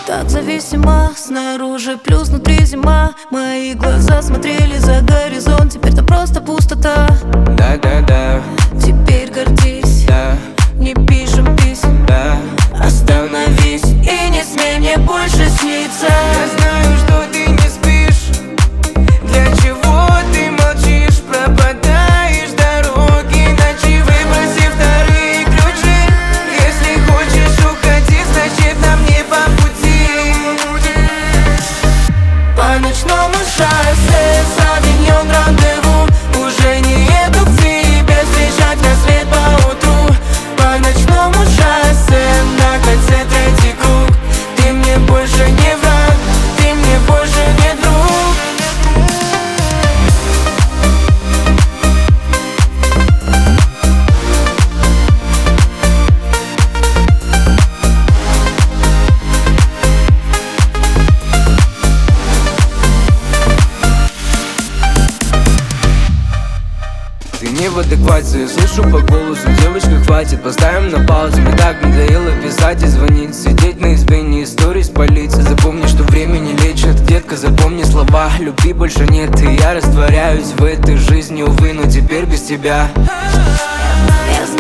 Так зависимо, снаружи плюс, внутри зима. Мои глаза смотрели за горизонт, теперь там просто пустота. Да-да-да, теперь гордись, да, не пишем писем, да. остановись и не смей мне больше сниться. Я знаю, что ты не спишь. Для чего ты молчишь? Пропадаешь дороги ночи, выброси вторые ключи. Если хочешь уходи, значит нам не по пути. По ночному шоссе Савиньон рандеву. Уже не еду к тебе встречать рассвет поутру. По ночному шоссе на кольце третий круг. Ты мне больше не враг, ты мне больше не друг. Ты не в адеквате, я слышу по голосу. Девочка, хватит, поставим на паузу. Мне так надоело писать и звонить, сидеть на избе, не истории спалить. Запомни, что время не лечит, детка, запомни слова. Любви больше нет, и я растворяюсь в этой жизни, увы, но теперь без тебя. Я